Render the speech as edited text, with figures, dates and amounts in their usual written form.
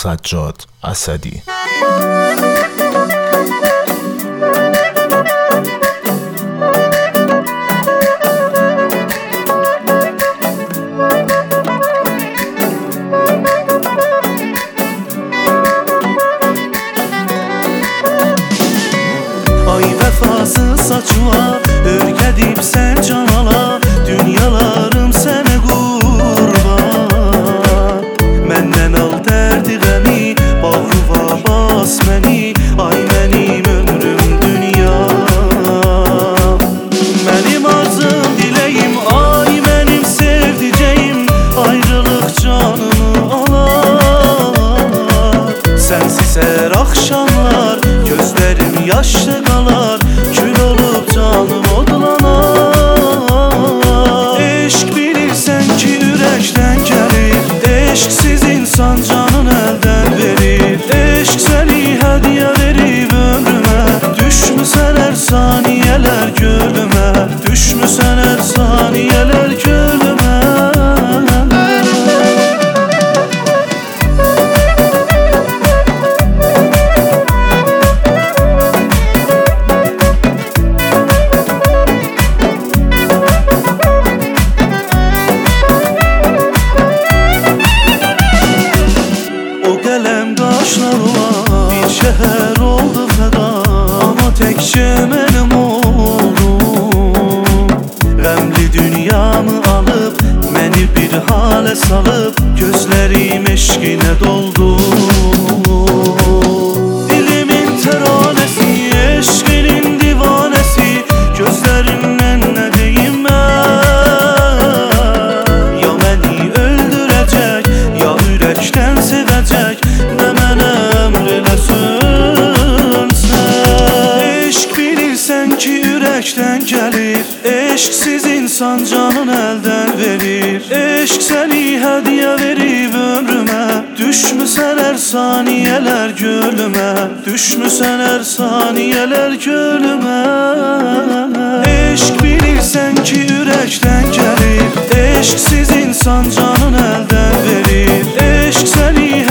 سجاد اسدی. Ay vefasız saçma örgədib sən canala, dünyalarım sənə qurban. Məndən al dərdi qəmi, bağrıva bas məni, ay mənim ömrüm dünya. Mənim arzum diləyim, ay mənim sevdicəyim, ayrılıq canımı alar. Sənsiz hər axşamlar gözlərim yaşlı qalar, kül olub canım odlanar. Eşq bilirsən ki ürəkdən gəlir, eşqsiz insan canın əldən verir. Eşq səni hədiyyə verib ömrümə, düşmüsən hər saniyələr gölümə, düşmüsən hər saniyələr gölümə. Bir şəhər oldu fəda, amma təkcə mənim oldum. Qəmli dünyamı alıb, məni bir halə salıb, gözlərim eşqinə doldu. Dilimin təranəsi, eşqinin divanəsi, gözlərindən nə deyim mən? Ya məni öldürəcək, ya ürəkdən sevəcək, nə mənə əmr eləsin sən. Eşq bilirsən ki ürəkdən gəlir, eşqsiz insan canın əldən verir. Eşq səni hədiyyə verib ömrümə, düşmüsən hər saniyələr gölümə, düşmüsən hər saniyələr gölümə. Eşq bilirsən ki ürəkdən gəlir, eşqsiz insan canın əldən verir. Eşq səni